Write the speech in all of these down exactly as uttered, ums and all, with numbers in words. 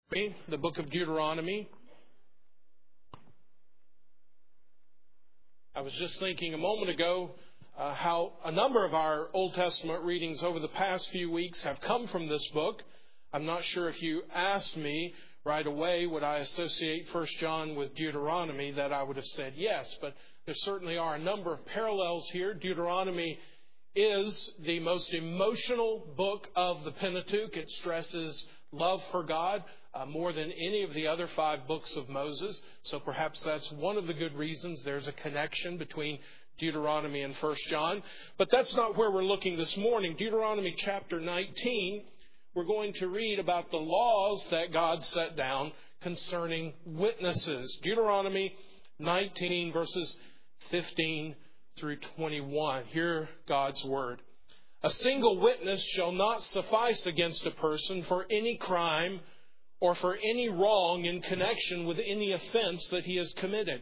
The book of Deuteronomy. I was just thinking a moment ago uh, how a number of our Old Testament readings over the past few weeks have come from this book. I'm not sure if you asked me right away would I associate First John with Deuteronomy, that I would have said yes, but there certainly are a number of parallels here. Deuteronomy is the most emotional book of the Pentateuch. It stresses love for God uh, more than any of the other five books of Moses. So perhaps that's one of the good reasons there's a connection between Deuteronomy and First John. But that's not where we're looking this morning. Deuteronomy chapter nineteen, we're going to read about the laws that God set down concerning witnesses. Deuteronomy nineteen, verses fifteen through twenty-one. Hear God's word. A single witness shall not suffice against a person for any crime or for any wrong in connection with any offense that he has committed.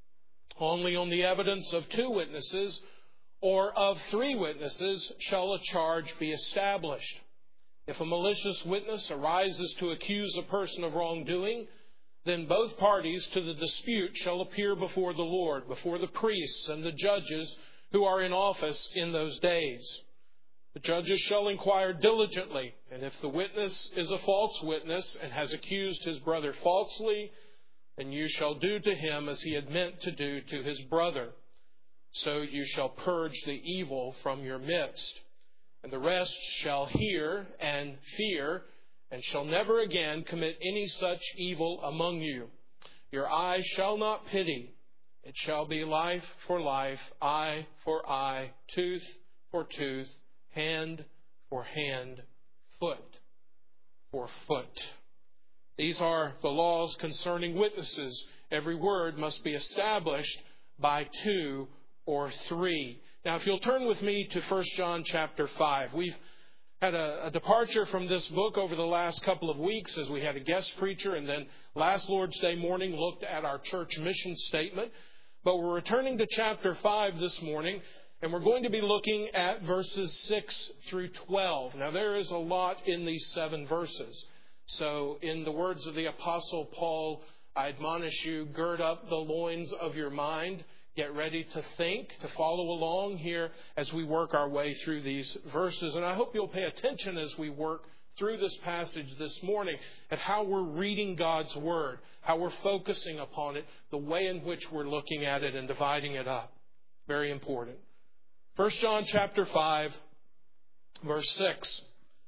Only on the evidence of two witnesses or of three witnesses shall a charge be established. If a malicious witness arises to accuse a person of wrongdoing, then both parties to the dispute shall appear before the Lord, before the priests and the judges who are in office in those days. The judges shall inquire diligently, and if the witness is a false witness and has accused his brother falsely, then you shall do to him as he had meant to do to his brother. So you shall purge the evil from your midst. And the rest shall hear and fear, and shall never again commit any such evil among you. Your eye shall not pity. It shall be life for life, eye for eye, tooth for tooth, hand for hand, foot for foot. These are the laws concerning witnesses. Every word must be established by two or three. Now, if you'll turn with me to First John chapter five. We've had a, a departure from this book over the last couple of weeks as we had a guest preacher, and then last Lord's Day morning looked at our church mission statement. But we're returning to chapter five this morning, and we're going to be looking at verses six through twelve. Now, there is a lot in these seven verses. So, in the words of the Apostle Paul, I admonish you, gird up the loins of your mind. Get ready to think, to follow along here as we work our way through these verses. And I hope you'll pay attention as we work through this passage this morning at how we're reading God's Word, how we're focusing upon it, the way in which we're looking at it and dividing it up. Very important. First John chapter five, verse six.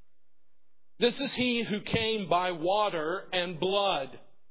This is he who came by water and blood,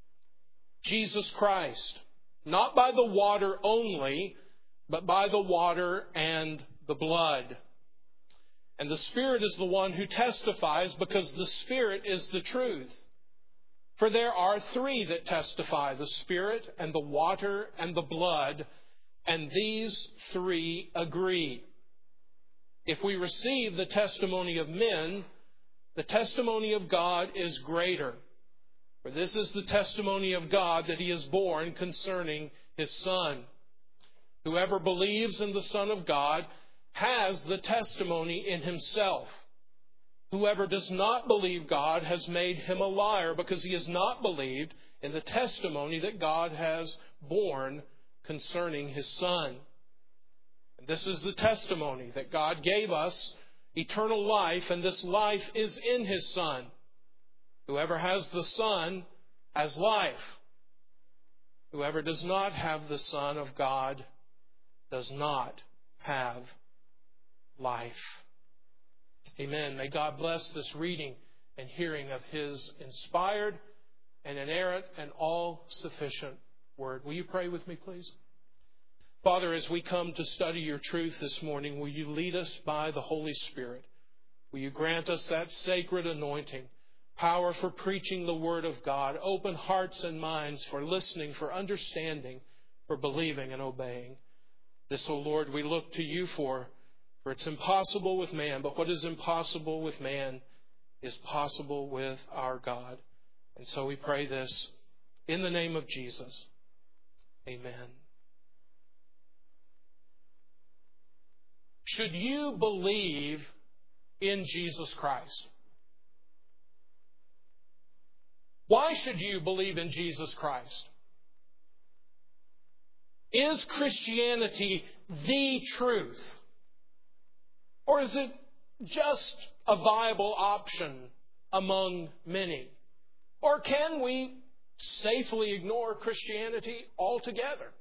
Jesus Christ. Not by the water only, but by the water and the blood. And the Spirit is the one who testifies, because the Spirit is the truth. For there are three that testify, the Spirit and the water and the blood, and these three agree. If we receive the testimony of men, the testimony of God is greater. For this is the testimony of God, that He is born concerning His Son. Whoever believes in the Son of God has the testimony in himself. Whoever does not believe God has made him a liar, because he has not believed in the testimony that God has borne concerning His Son. And this is the testimony, that God gave us eternal life, and this life is in His Son. Whoever has the Son has life. Whoever does not have the Son of God does not have life. Amen. May God bless this reading and hearing of His inspired and inerrant and all-sufficient Word. Will you pray with me, please? Father, as we come to study Your truth this morning, will You lead us by the Holy Spirit? Will You grant us that sacred anointing, power for preaching the Word of God, open hearts and minds for listening, for understanding, for believing and obeying. This, O Lord, we look to You for, for it's impossible with man, but what is impossible with man is possible with our God. And so we pray this in the name of Jesus. Amen. Should you believe in Jesus Christ? Why should you believe in Jesus Christ? Is Christianity the truth? Or is it just a viable option among many? Or can we safely ignore Christianity altogether?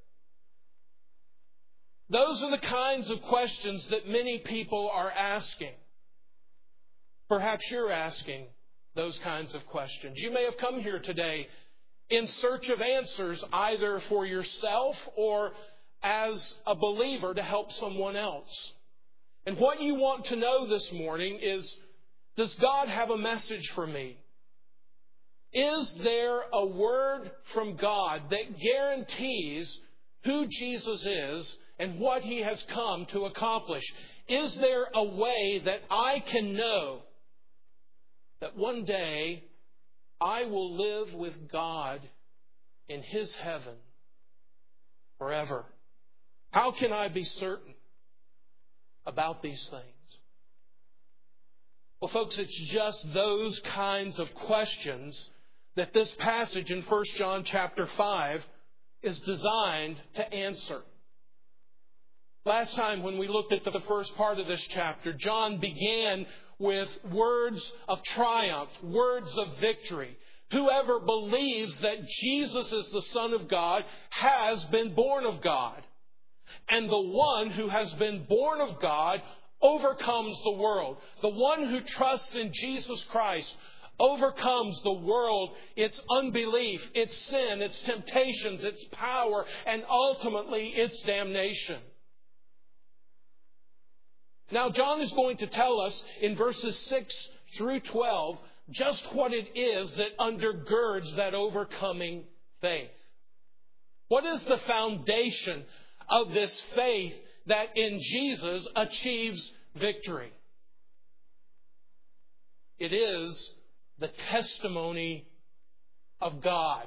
Those are the kinds of questions that many people are asking. Perhaps you're asking those kinds of questions. You may have come here today in search of answers, either for yourself or as a believer to help someone else. And what you want to know this morning is, does God have a message for me? Is there a word from God that guarantees who Jesus is and what He has come to accomplish? Is there a way that I can know that one day I will live with God in His heaven forever? How can I be certain about these things? Well, folks, it's just those kinds of questions that this passage in First John chapter five is designed to answer. Last time when we looked at the first part of this chapter, John began with words of triumph, words of victory. Whoever believes that Jesus is the Son of God has been born of God. And the one who has been born of God overcomes the world. The one who trusts in Jesus Christ overcomes the world, its unbelief, its sin, its temptations, its power, and ultimately its damnation. Now, John is going to tell us in verses six through twelve just what it is that undergirds that overcoming faith. What is the foundation of this faith that in Jesus achieves victory? It is the testimony of God.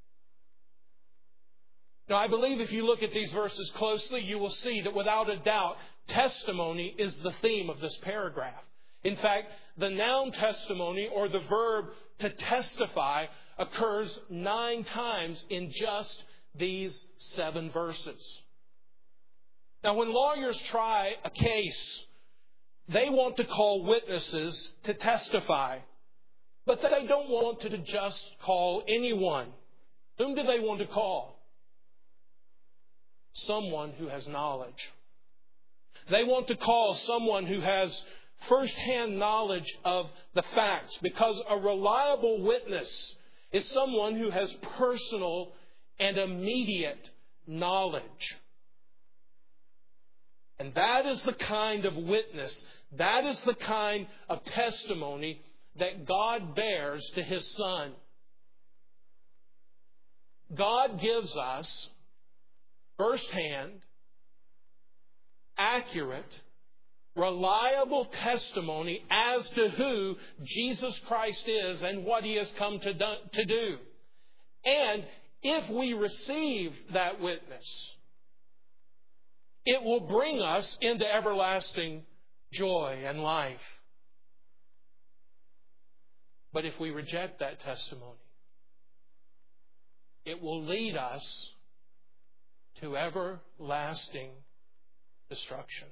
Now, I believe if you look at these verses closely, you will see that without a doubt, testimony is the theme of this paragraph. In fact, the noun testimony, or the verb to testify, occurs nine times in just these seven verses. Now, when lawyers try a case, they want to call witnesses to testify. But they don't want to just call anyone. Whom do they want to call? Someone who has knowledge. They want to call someone who has first-hand knowledge of the facts, because a reliable witness is someone who has personal and immediate knowledge. And that is the kind of witness, that is the kind of testimony that God bears to His Son. God gives us first-hand, accurate, reliable testimony as to who Jesus Christ is and what He has come to do. And if we receive that witness, it will bring us into everlasting joy and life. But if we reject that testimony, it will lead us to everlasting destruction.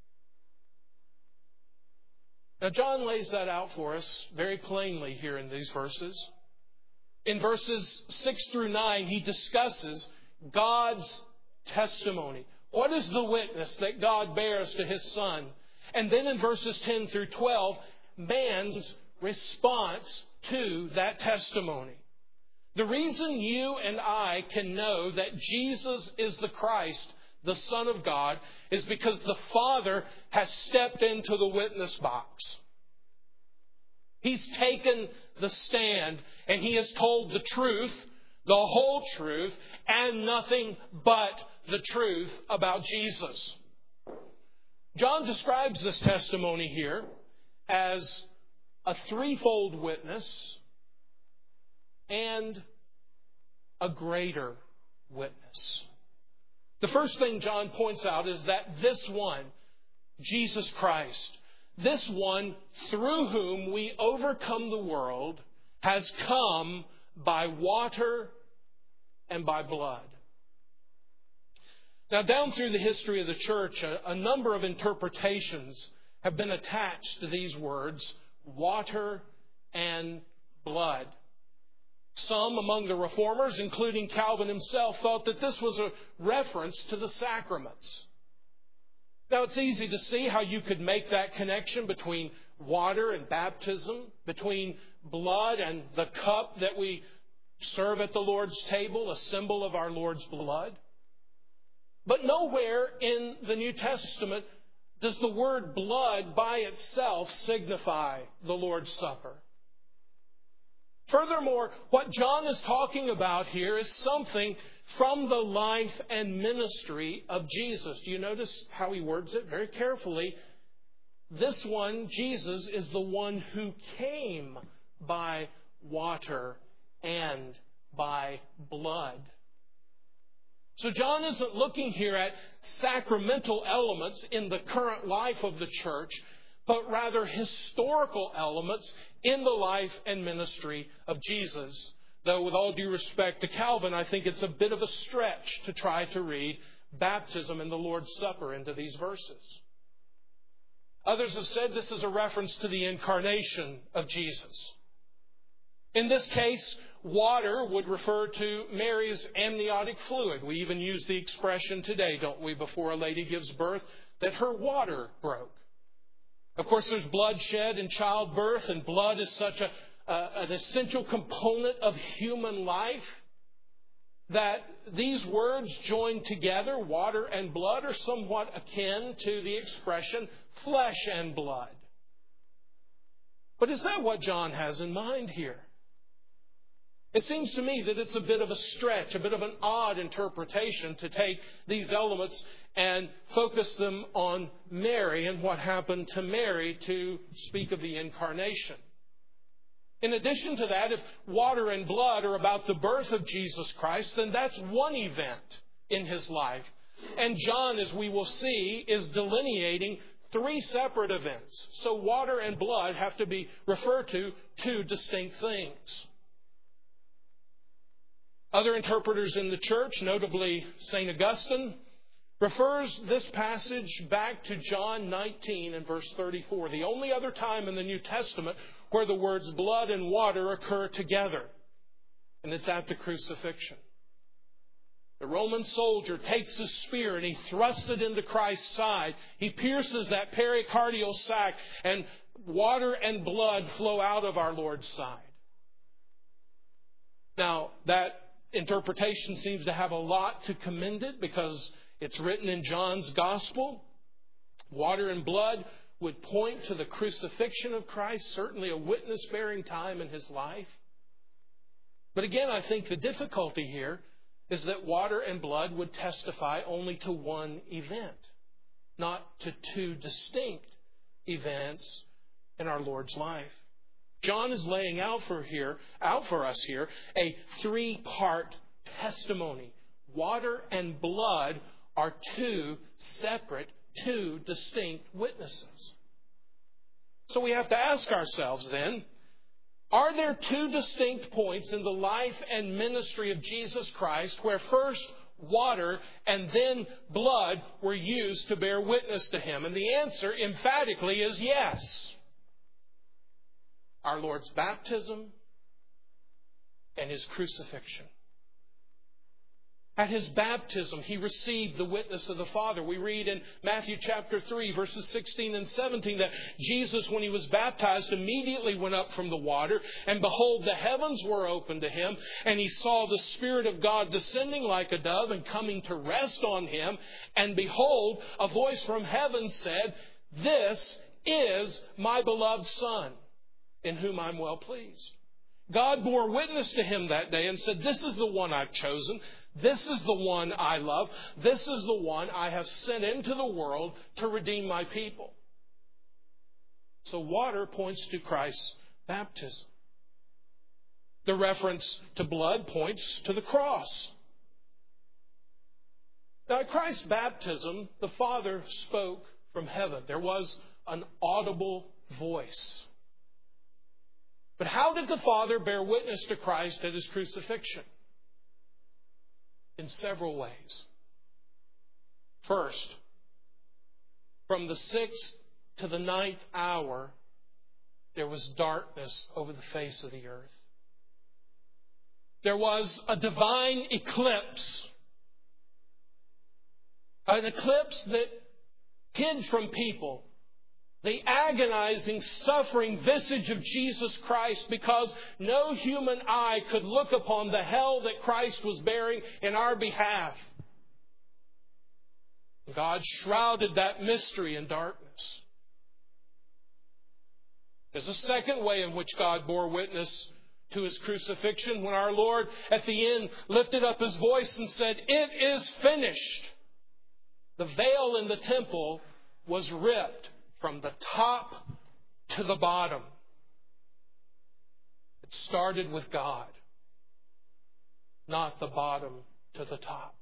Now, John lays that out for us very plainly here in these verses. In verses six through nine, he discusses God's testimony. What is the witness that God bears to His Son? And then in verses ten through twelve, man's response to that testimony. The reason you and I can know that Jesus is the Christ, the Son of God, is because the Father has stepped into the witness box. He's taken the stand and He has told the truth, the whole truth, and nothing but the truth about Jesus. John describes this testimony here as a threefold witness and a greater witness. The first thing John points out is that this one, Jesus Christ, this one through whom we overcome the world, has come by water and by blood. Now, down through the history of the church, a, a number of interpretations have been attached to these words, water and blood. Some among the reformers, including Calvin himself, thought that this was a reference to the sacraments. Now, it's easy to see how you could make that connection between water and baptism, between blood and the cup that we serve at the Lord's table, a symbol of our Lord's blood. But nowhere in the New Testament does the word blood by itself signify the Lord's Supper. Furthermore, what John is talking about here is something from the life and ministry of Jesus. Do you notice how he words it very carefully? This one, Jesus, is the one who came by water and by blood. So John isn't looking here at sacramental elements in the current life of the church, but rather historical elements in the life and ministry of Jesus. Though with all due respect to Calvin, I think it's a bit of a stretch to try to read baptism and the Lord's Supper into these verses. Others have said this is a reference to the incarnation of Jesus. In this case, water would refer to Mary's amniotic fluid. We even use the expression today, don't we, before a lady gives birth, that her water broke. Of course, there's bloodshed in childbirth, and blood is such a, uh, an essential component of human life that these words joined together, water and blood, are somewhat akin to the expression flesh and blood. But is that what John has in mind here? It seems to me that it's a bit of a stretch, a bit of an odd interpretation to take these elements and focus them on Mary and what happened to Mary to speak of the incarnation. In addition to that, if water and blood are about the birth of Jesus Christ, then that's one event in his life. And John, as we will see, is delineating three separate events. So water and blood have to be referred to two distinct things. Other interpreters in the church, notably Saint Augustine, refers this passage back to John nineteen and verse thirty-four, the only other time in the New Testament where the words blood and water occur together. And it's at the crucifixion. The Roman soldier takes his spear and he thrusts it into Christ's side. He pierces that pericardial sac, and water and blood flow out of our Lord's side. Now, that interpretation seems to have a lot to commend it because it's written in John's Gospel. Water and blood would point to the crucifixion of Christ, certainly a witness-bearing time in his life. But again, I think the difficulty here is that water and blood would testify only to one event, not to two distinct events in our Lord's life. John is laying out for here, out for us here, a three-part testimony. Water and blood are two separate, two distinct witnesses. So we have to ask ourselves then, are there two distinct points in the life and ministry of Jesus Christ where first water and then blood were used to bear witness to him? And the answer emphatically is yes. Our Lord's baptism and his crucifixion. At his baptism, he received the witness of the Father. We read in Matthew chapter three, verses sixteen and seventeen, that Jesus, when he was baptized, immediately went up from the water, and behold, the heavens were opened to him, and he saw the Spirit of God descending like a dove and coming to rest on him. And behold, a voice from heaven said, "This is my beloved Son, in whom I'm well pleased." God bore witness to him that day and said, "This is the one I've chosen. This is the one I love. This is the one I have sent into the world to redeem my people." So water points to Christ's baptism. The reference to blood points to the cross. Now, at Christ's baptism, the Father spoke from heaven. There was an audible voice. But how did the Father bear witness to Christ at His crucifixion? In several ways. First, from the sixth to the ninth hour, there was darkness over the face of the earth. There was a divine eclipse. An eclipse that hid from people the agonizing, suffering visage of Jesus Christ, because no human eye could look upon the hell that Christ was bearing in our behalf. God shrouded that mystery in darkness. There's a second way in which God bore witness to His crucifixion, when our Lord at the end lifted up His voice and said, "It is finished." The veil in the temple was ripped from the top to the bottom. It started with God, not the bottom to the top.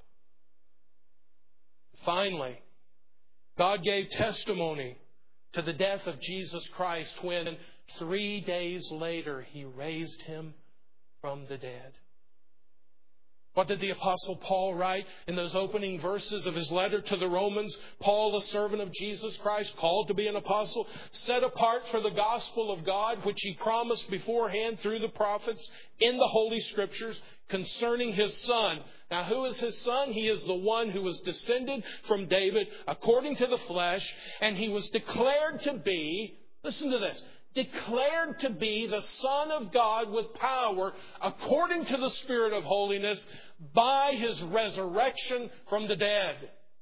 Finally, God gave testimony to the death of Jesus Christ when three days later He raised Him from the dead. What did the Apostle Paul write in those opening verses of his letter to the Romans? Paul, a servant of Jesus Christ, called to be an apostle, set apart for the gospel of God, which He promised beforehand through the prophets in the Holy Scriptures concerning His Son. Now, who is His Son? He is the one who was descended from David according to the flesh, and He was declared to be, listen to this, declared to be the Son of God with power according to the Spirit of holiness by His resurrection from the dead.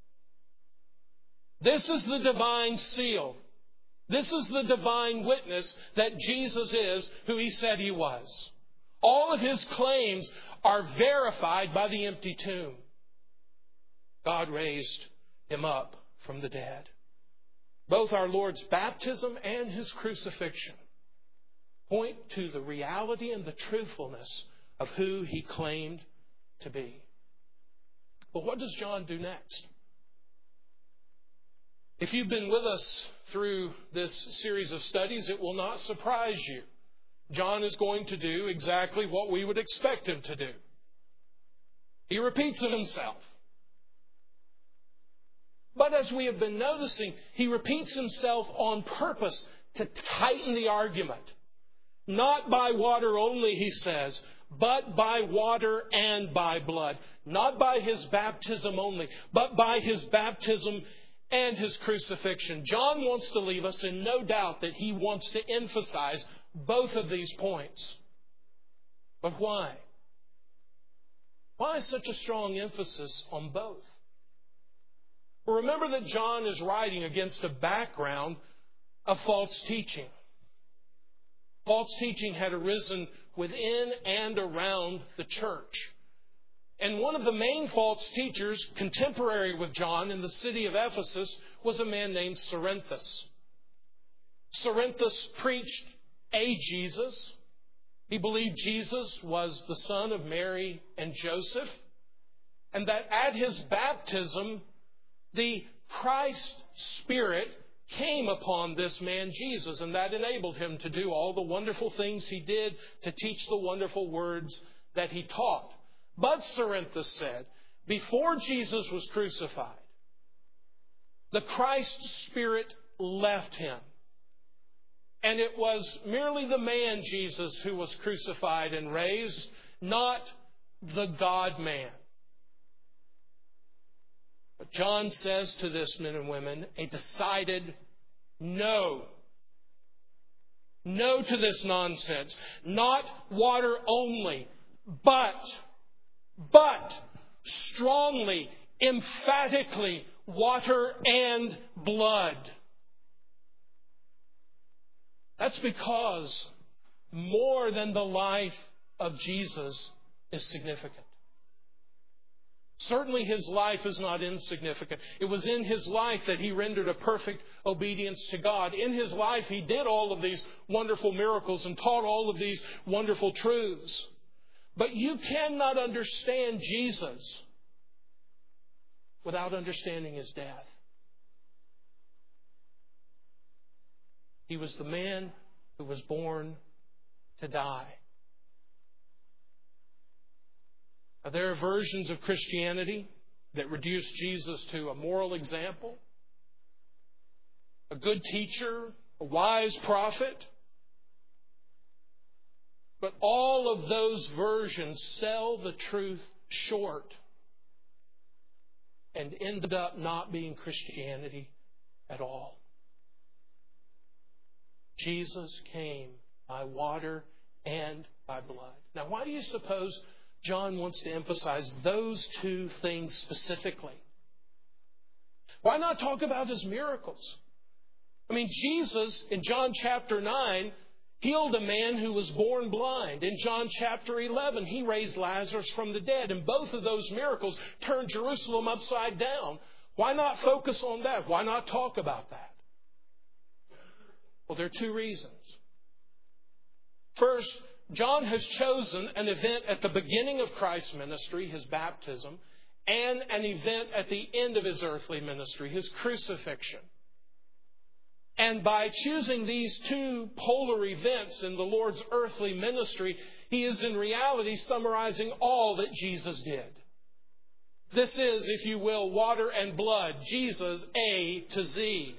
This is the divine seal. This is the divine witness that Jesus is who He said He was. All of His claims are verified by the empty tomb. God raised Him up from the dead. Both our Lord's baptism and His crucifixion point to the reality and the truthfulness of who He claimed to be. But what does John do next? If you've been with us through this series of studies, it will not surprise you. John is going to do exactly what we would expect him to do. He repeats it himself. But as we have been noticing, he repeats himself on purpose to tighten the argument. Not by water only, he says, but by water and by blood. Not by His baptism only, but by His baptism and His crucifixion. John wants to leave us in no doubt that he wants to emphasize both of these points. But why? Why such a strong emphasis on both? Well, remember that John is writing against a background of false teaching. False teaching had arisen within and around the church. And one of the main false teachers contemporary with John in the city of Ephesus was a man named Cerinthus. Cerinthus preached a Jesus. He believed Jesus was the son of Mary and Joseph, and that at His baptism, the Christ Spirit came upon this man Jesus, and that enabled him to do all the wonderful things he did, to teach the wonderful words that he taught. But Cerinthus said, before Jesus was crucified, the Christ Spirit left Him. And it was merely the man Jesus who was crucified and raised, not the God-man. But John says to this, men and women, a decided no. No to this nonsense. Not water only, but, but strongly, emphatically, water and blood. That's because more than the life of Jesus is significant. Certainly His life is not insignificant. It was in His life that He rendered a perfect obedience to God. In His life He did all of these wonderful miracles and taught all of these wonderful truths. But you cannot understand Jesus without understanding His death. He was the man who was born to die. Now, there are versions of Christianity that reduce Jesus to a moral example, a good teacher, a wise prophet. But all of those versions sell the truth short and end up not being Christianity at all. Jesus came by water and by blood. Now, why do you suppose John wants to emphasize those two things specifically? Why not talk about His miracles? I mean, Jesus, in John chapter nine, healed a man who was born blind. In John chapter eleven, He raised Lazarus from the dead. And both of those miracles turned Jerusalem upside down. Why not focus on that? Why not talk about that? Well, there are two reasons. First, John has chosen an event at the beginning of Christ's ministry, His baptism, and an event at the end of His earthly ministry, His crucifixion. And by choosing these two polar events in the Lord's earthly ministry, He is in reality summarizing all that Jesus did. This is, if you will, water and blood, Jesus A to Z.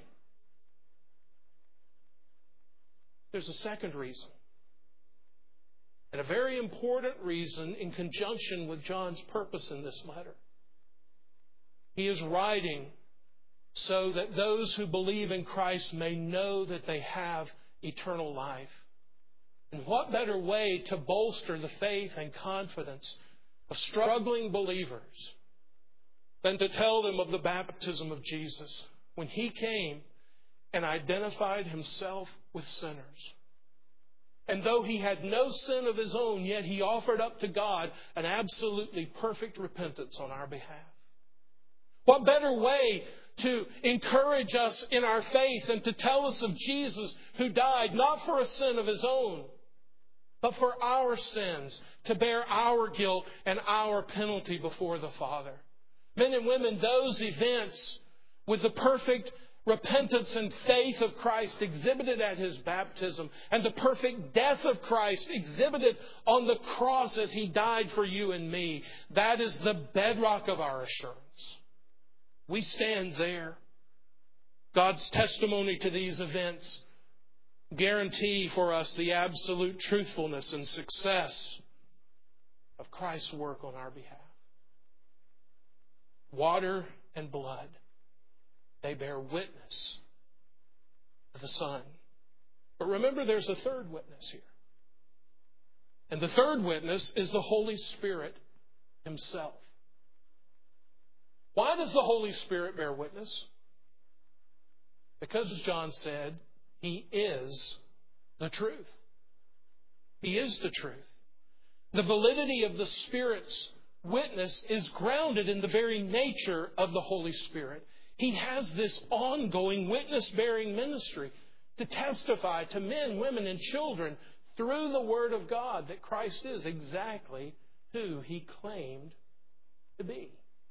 There's a second reason. And a very important reason in conjunction with John's purpose in this letter. He is writing so that those who believe in Christ may know that they have eternal life. And what better way to bolster the faith and confidence of struggling believers than to tell them of the baptism of Jesus when He came and identified Himself with sinners. And though He had no sin of His own, yet He offered up to God an absolutely perfect repentance on our behalf. What better way to encourage us in our faith and to tell us of Jesus who died not for a sin of His own, but for our sins, to bear our guilt and our penalty before the Father. Men and women, those events with the perfect repentance and faith of Christ exhibited at His baptism and the perfect death of Christ exhibited on the cross as He died for you and me, that is the bedrock of our assurance. We stand there. God's testimony to these events guarantee for us the absolute truthfulness and success of Christ's work on our behalf. Water and blood, they bear witness to the Son. But remember, there's a third witness here. And the third witness is the Holy Spirit Himself. Why does the Holy Spirit bear witness? Because, as John said, He is the truth. He is the truth. The validity of the Spirit's witness is grounded in the very nature of the Holy Spirit. He has this ongoing witness-bearing ministry to testify to men, women, and children through the Word of God that Christ is exactly who He claimed to be.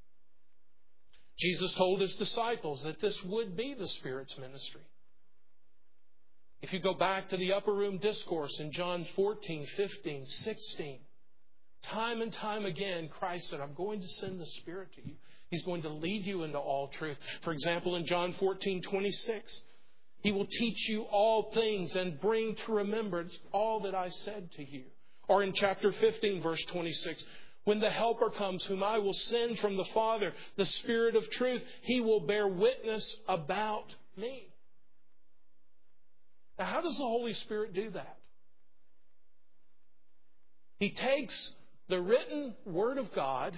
Jesus told His disciples that this would be the Spirit's ministry. If you go back to the upper room discourse in John fourteen, fifteen, sixteen, time and time again, Christ said, I'm going to send the Spirit to you. He's going to lead you into all truth. For example, in John fourteen, twenty-six, He will teach you all things and bring to remembrance all that I said to you. Or in chapter fifteen, verse twenty-six, when the Helper comes, whom I will send from the Father, the Spirit of truth, He will bear witness about me. Now, how does the Holy Spirit do that? He takes the written Word of God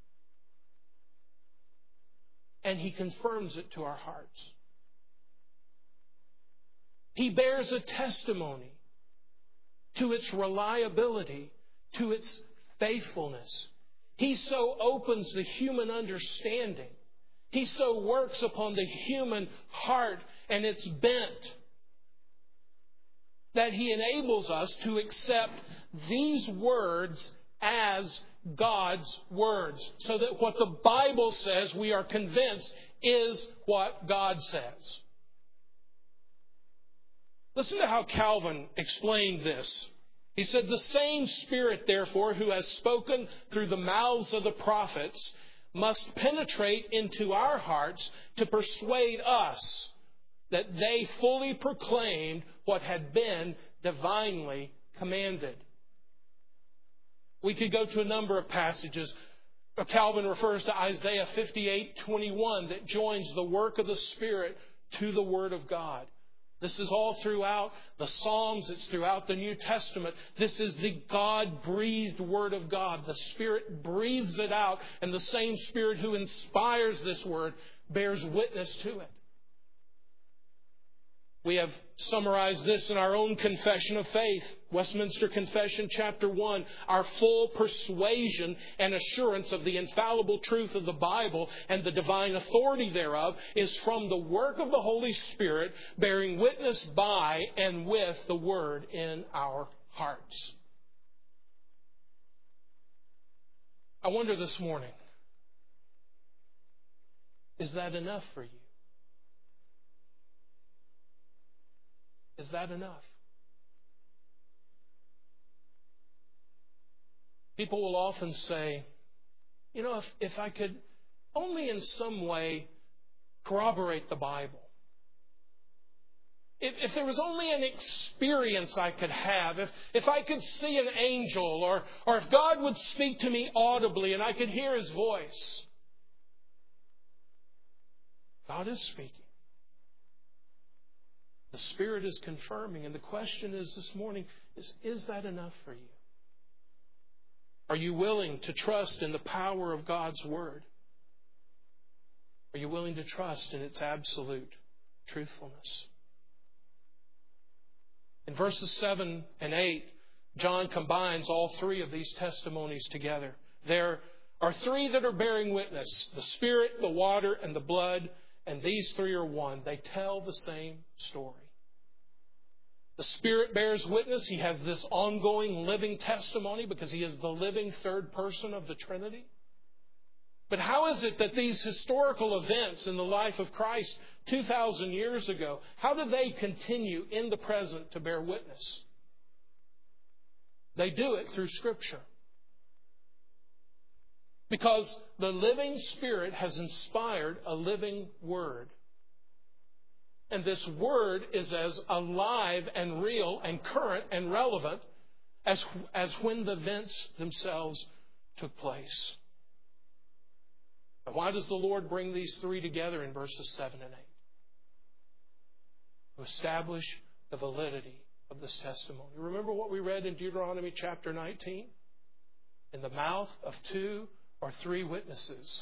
and He confirms it to our hearts. He bears a testimony to its reliability, to its faithfulness. He so opens the human understanding. He so works upon the human heart and its bent that He enables us to accept these words as God's words, so that what the Bible says, we are convinced, is what God says. Listen to how Calvin explained this He said, the same Spirit, therefore, who has spoken through the mouths of the prophets must penetrate into our hearts to persuade us that they fully proclaimed what had been divinely commanded. We could go to a number of passages. Calvin refers to Isaiah fifty-eight twenty-one that joins the work of the Spirit to the Word of God. This is all throughout the Psalms. It's throughout the New Testament. This is the God-breathed Word of God. The Spirit breathes it out, and the same Spirit who inspires this Word bears witness to it. We have summarized this in our own confession of faith, Westminster Confession, chapter one. Our full persuasion and assurance of the infallible truth of the Bible and the divine authority thereof is from the work of the Holy Spirit, bearing witness by and with the Word in our hearts. I wonder this morning, is that enough for you? Is that enough? People will often say, you know, if, if I could only in some way corroborate the Bible, if, if there was only an experience I could have, if, if I could see an angel, or, or if God would speak to me audibly and I could hear His voice. God is speaking. The Spirit is confirming. And the question is this morning, is, is that enough for you? Are you willing to trust in the power of God's Word? Are you willing to trust in its absolute truthfulness? In verses seven and eight, John combines all three of these testimonies together. There are three that are bearing witness: the Spirit, the water, and the blood. And these three are one. They tell the same story. The Spirit bears witness. He has this ongoing living testimony because He is the living third person of the Trinity. But how is it that these historical events in the life of Christ two thousand years ago, how do they continue in the present to bear witness? They do it through Scripture. Because the living Spirit has inspired a living Word. And this Word is as alive and real and current and relevant as, as when the events themselves took place. And why does the Lord bring these three together in verses seven and eight? To establish the validity of this testimony. Remember what we read in Deuteronomy chapter nineteen? In the mouth of two or three witnesses,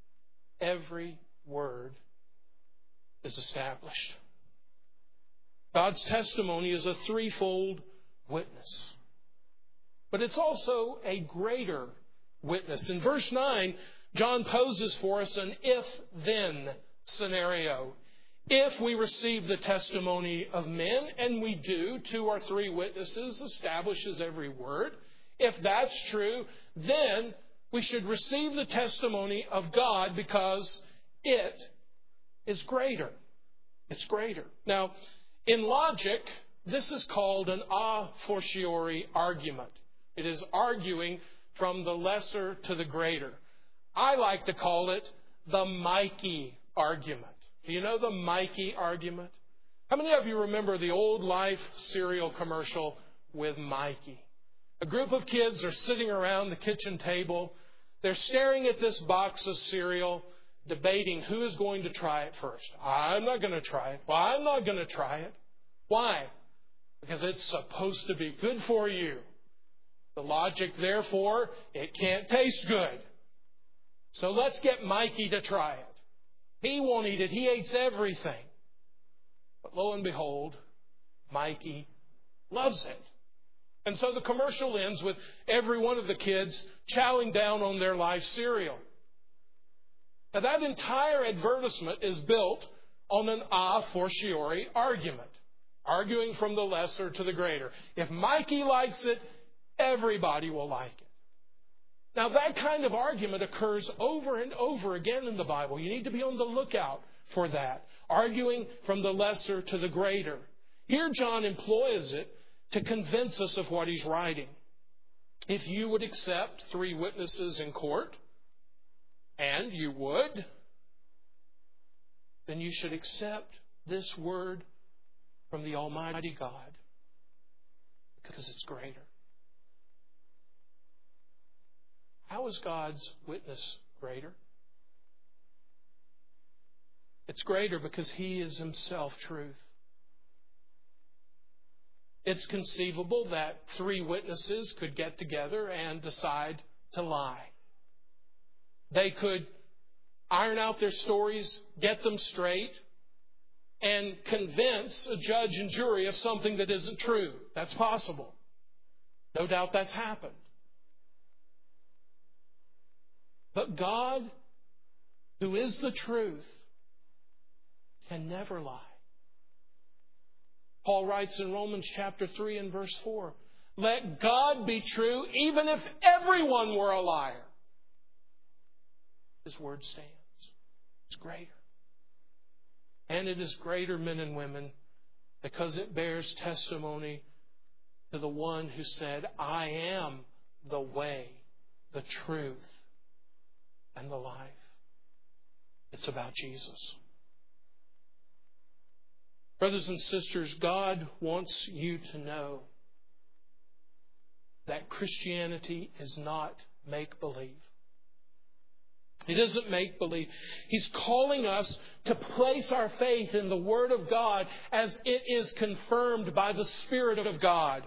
every word is established. God's testimony is a threefold witness. But it's also a greater witness. In verse nine, John poses for us an if-then scenario. If we receive the testimony of men, and we do, two or three witnesses establishes every word. If that's true, then we should receive the testimony of God because it is greater. It's greater. Now, in logic, this is called an a fortiori argument. It is arguing from the lesser to the greater. I like to call it the Mikey argument. Do you know the Mikey argument? How many of you remember the old Life cereal commercial with Mikey? A group of kids are sitting around the kitchen table. They're staring at this box of cereal, debating who is going to try it first. I'm not going to try it. Well, I'm not going to try it. Why? Because it's supposed to be good for you. The logic, therefore, it can't taste good. So let's get Mikey to try it. He won't eat it. He hates everything. But lo and behold, Mikey loves it. And so the commercial ends with every one of the kids chowing down on their Life cereal. Now that entire advertisement is built on an a fortiori argument, arguing from the lesser to the greater. If Mikey likes it, everybody will like it. Now that kind of argument occurs over and over again in the Bible. You need to be on the lookout for that. Arguing from the lesser to the greater. Here John employs it to convince us of what he's writing. If you would accept three witnesses in court, and you would, then you should accept this word from the Almighty God, because it's greater. How is God's witness greater? It's greater because He is Himself truth. It's conceivable that three witnesses could get together and decide to lie. They could iron out their stories, get them straight, and convince a judge and jury of something that isn't true. That's possible. No doubt that's happened. But God, who is the truth, can never lie. Paul writes in Romans chapter three and verse four, let God be true, even if everyone were a liar. His word stands. It's greater. And it is greater, men and women, because it bears testimony to the one who said, I am the way, the truth, and the life. It's about Jesus. Brothers and sisters, God wants you to know that Christianity is not make-believe. It isn't make-believe. He's calling us to place our faith in the Word of God as it is confirmed by the Spirit of God.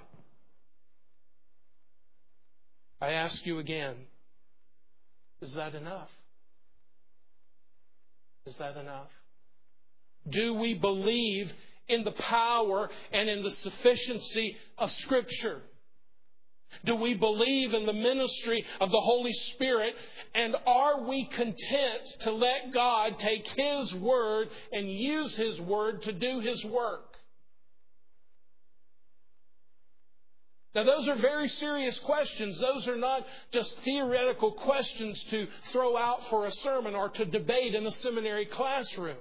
I ask you again, is that enough? Is that enough? Do we believe in the power and in the sufficiency of Scripture? Do we believe in the ministry of the Holy Spirit? And are we content to let God take His Word and use His Word to do His work? Now, those are very serious questions. Those are not just theoretical questions to throw out for a sermon or to debate in a seminary classroom.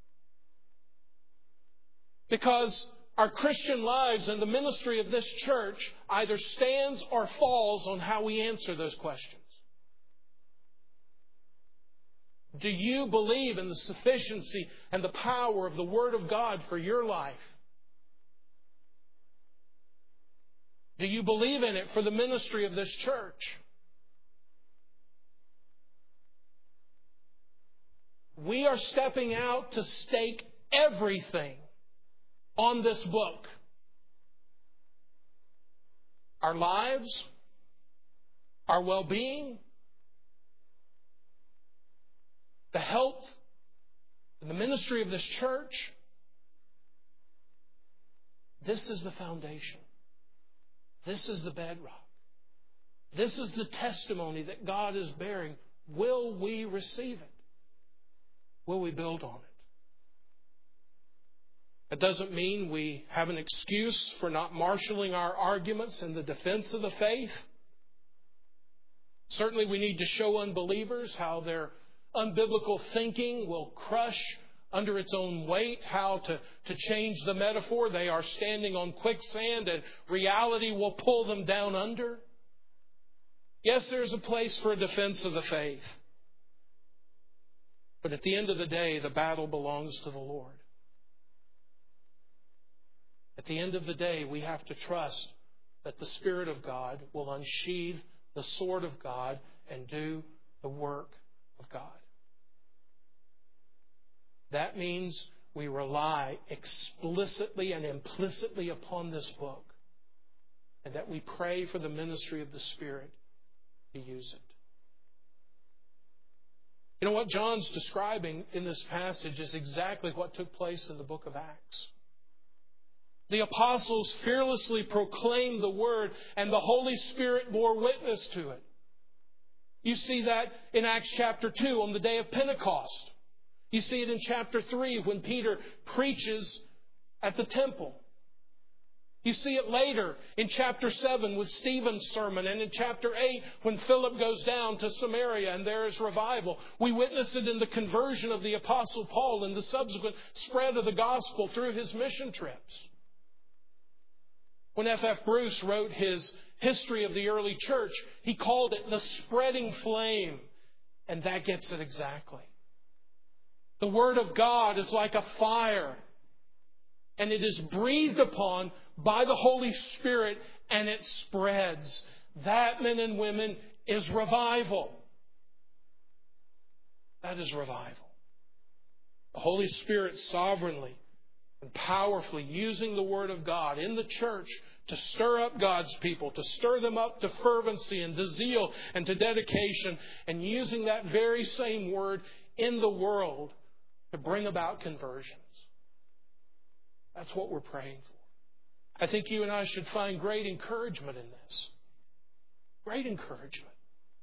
Because our Christian lives and the ministry of this church either stands or falls on how we answer those questions. Do you believe in the sufficiency and the power of the Word of God for your life? Do you believe in it for the ministry of this church? We are stepping out to stake everything on this book. Our lives, our well-being, the health, and the ministry of this church. This is the foundation. This is the bedrock. This is the testimony that God is bearing. Will we receive it? Will we build on it? It doesn't mean we have an excuse for not marshaling our arguments in the defense of the faith. Certainly we need to show unbelievers how their unbiblical thinking will crush under its own weight, how to, to change the metaphor. They are standing on quicksand and reality will pull them down under. Yes, there's a place for a defense of the faith. But at the end of the day, the battle belongs to the Lord. At the end of the day, we have to trust that the Spirit of God will unsheathe the sword of God and do the work of God. That means we rely explicitly and implicitly upon this book, and that we pray for the ministry of the Spirit to use it. You know what John's describing in this passage is exactly what took place in the book of Acts. The apostles fearlessly proclaimed the Word, and the Holy Spirit bore witness to it. You see that in Acts chapter two on the day of Pentecost. You see it in chapter three when Peter preaches at the temple. You see it later in chapter seven with Stephen's sermon, and in chapter eight when Philip goes down to Samaria and there is revival. We witness it in the conversion of the Apostle Paul and the subsequent spread of the gospel through his mission trips. When F F Bruce wrote his history of the early church, he called it the spreading flame. And that gets it exactly. The Word of God is like a fire. And it is breathed upon by the Holy Spirit and it spreads. That, men and women, is revival. That is revival. The Holy Spirit sovereignly and powerfully using the Word of God in the church to stir up God's people, to stir them up to fervency and to zeal and to dedication, and using that very same Word in the world to bring about conversions. That's what we're praying for. I think you and I should find great encouragement in this. Great encouragement.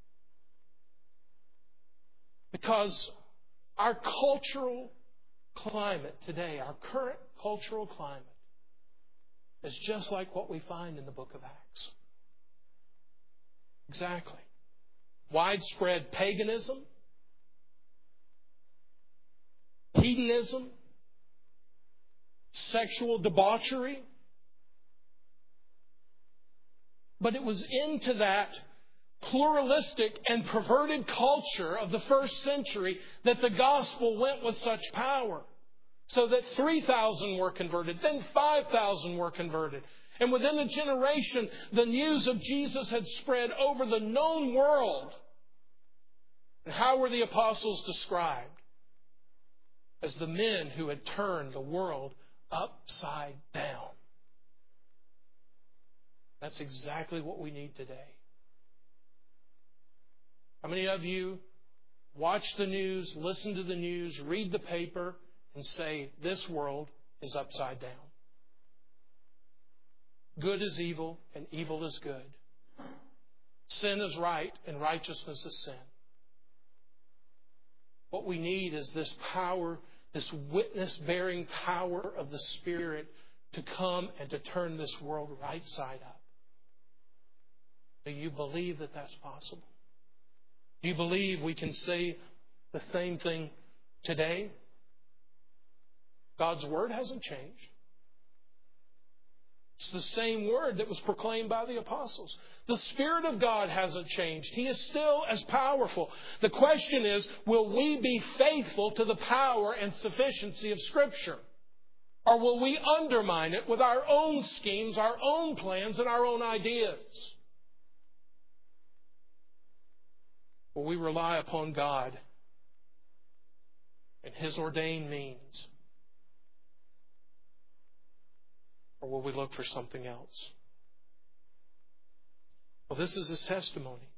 Because our cultural climate today, our current cultural climate, is just like what we find in the book of Acts. Exactly. Widespread paganism, hedonism, sexual debauchery. But it was into that pluralistic and perverted culture of the first century that the gospel went with such power. So that three thousand were converted, then five thousand were converted. And within a generation, the news of Jesus had spread over the known world. And how were the apostles described? As the men who had turned the world upside down. That's exactly what we need today. How many of you watch the news, listen to the news, read the paper, and say, this world is upside down? Good is evil, and evil is good. Sin is right, and righteousness is sin. What we need is this power, this witness-bearing power of the Spirit to come and to turn this world right side up. Do you believe that that's possible? Do you believe we can say the same thing today? God's Word hasn't changed. It's the same Word that was proclaimed by the apostles. The Spirit of God hasn't changed. He is still as powerful. The question is, will we be faithful to the power and sufficiency of Scripture? Or will we undermine it with our own schemes, our own plans, and our own ideas? Will we rely upon God and His ordained means? Or will we look for something else? Well, this is His testimony.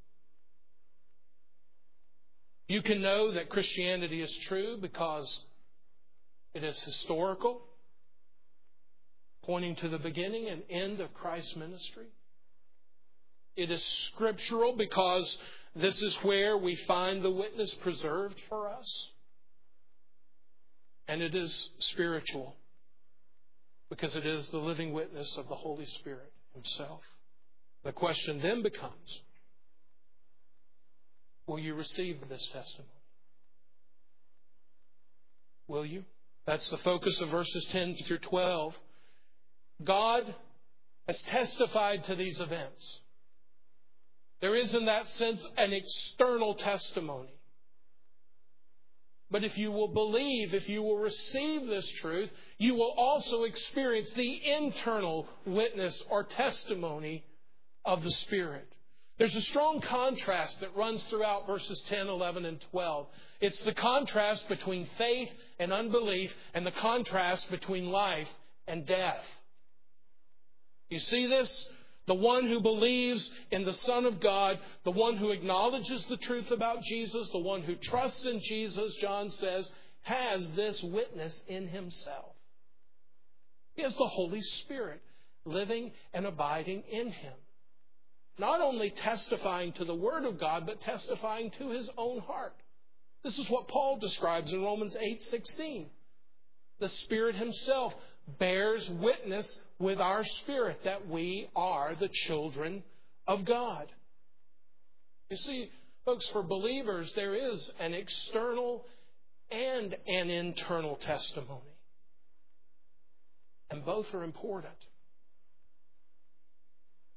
You can know that Christianity is true because it is historical, pointing to the beginning and end of Christ's ministry. It is scriptural because this is where we find the witness preserved for us. And it is spiritual because it is the living witness of the Holy Spirit Himself. The question then becomes, will you receive this testimony? Will you? That's the focus of verses ten through twelve. God has testified to these events. There is, in that sense, an external testimony. But if you will believe, if you will receive this truth, you will also experience the internal witness or testimony of the Spirit. There's a strong contrast that runs throughout verses ten, eleven, and twelve. It's the contrast between faith and unbelief and the contrast between life and death. You see this? The one who believes in the Son of God, the one who acknowledges the truth about Jesus, the one who trusts in Jesus, John says, has this witness in himself. He has the Holy Spirit living and abiding in him. Not only testifying to the Word of God, but testifying to his own heart. This is what Paul describes in Romans eight sixteen. The Spirit Himself bears witness with our spirit that we are the children of God. You see, folks, for believers, there is an external and an internal testimony. And both are important.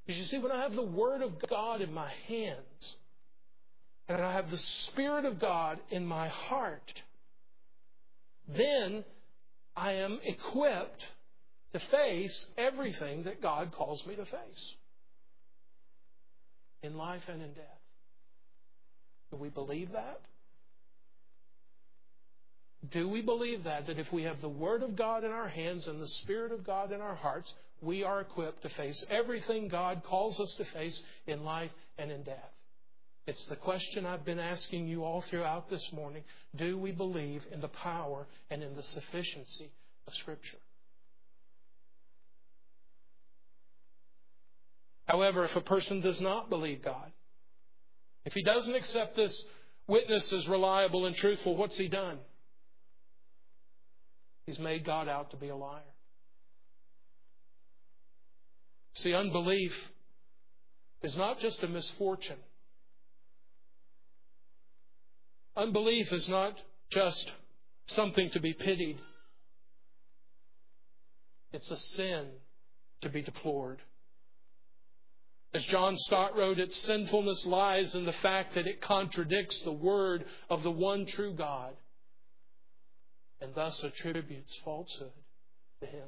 Because you see, when I have the Word of God in my hands, and I have the Spirit of God in my heart, then I am equipped to face everything that God calls me to face in life and in death. Do we believe that? Do we believe that? That if we have the Word of God in our hands and the Spirit of God in our hearts, we are equipped to face everything God calls us to face in life and in death? It's the question I've been asking you all throughout this morning. Do we believe in the power and in the sufficiency of Scripture? However, if a person does not believe God, if he doesn't accept this witness as reliable and truthful, what's he done? He's made God out to be a liar. See, unbelief is not just a misfortune. Unbelief is not just something to be pitied. It's a sin to be deplored. As John Stott wrote, its sinfulness lies in the fact that it contradicts the word of the one true God and thus attributes falsehood to Him.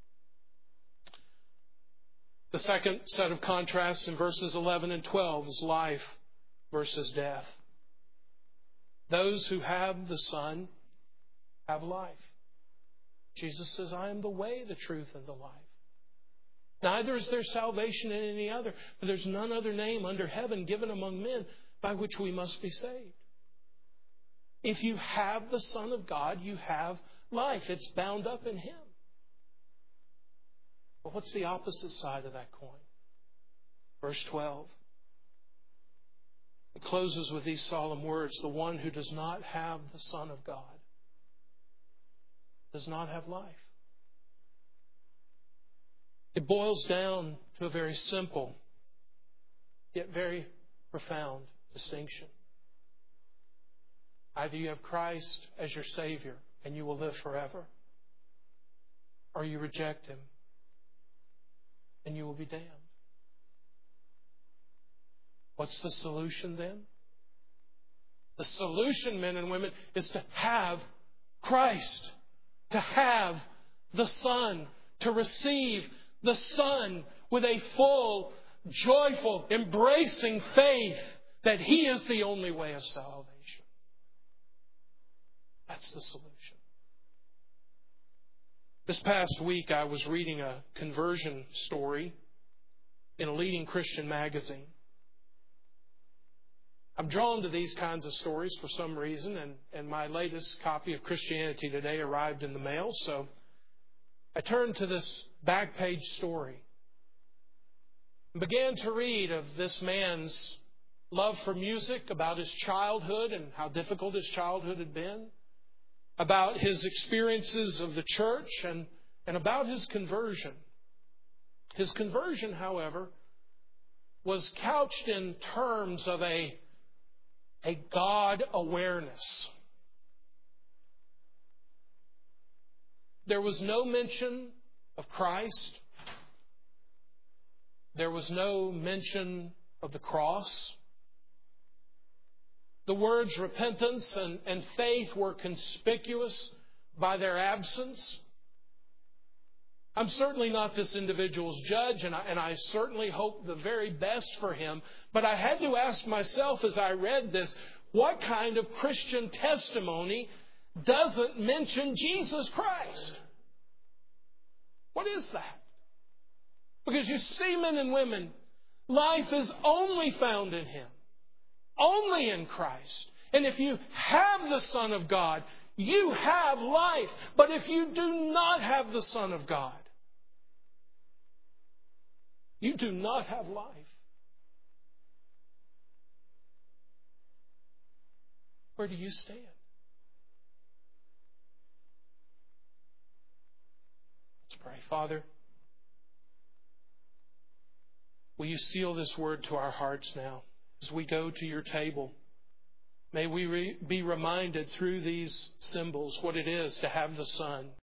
The second set of contrasts in verses eleven and twelve is life versus death. Those who have the Son have life. Jesus says, I am the way, the truth, and the life. Neither is there salvation in any other, for there's none other name under heaven given among men by which we must be saved. If you have the Son of God, you have life. It's bound up in Him. But what's the opposite side of that coin? Verse twelve. It closes with these solemn words. The one who does not have the Son of God does not have life. It boils down to a very simple, yet very profound distinction. Either you have Christ as your Savior and you will live forever, or you reject Him and you will be damned. What's the solution then? The solution, men and women, is to have Christ, to have the Son, to receive the Son with a full, joyful, embracing faith that He is the only way of salvation. That's the solution. This past week I was reading a conversion story in a leading Christian magazine. I'm drawn to these kinds of stories for some reason, and, and my latest copy of Christianity Today arrived in the mail, so I turned to this back page story and began to read of this man's love for music, about his childhood and how difficult his childhood had been, about his experiences of the church, and, and about his conversion. His conversion, however, was couched in terms of a A God awareness. There was no mention of Christ. There was no mention of the cross. The words repentance and, and faith were conspicuous by their absence. I'm certainly not this individual's judge, and I, and I certainly hope the very best for him. But I had to ask myself as I read this, what kind of Christian testimony doesn't mention Jesus Christ? What is that? Because you see, men and women, life is only found in Him. Only in Christ. And if you have the Son of God, you have life. But if you do not have the Son of God, you do not have life. Where do you stand? Let's pray. Father, will you seal this word to our hearts now as we go to your table? May we re- be reminded through these symbols what it is to have the Son.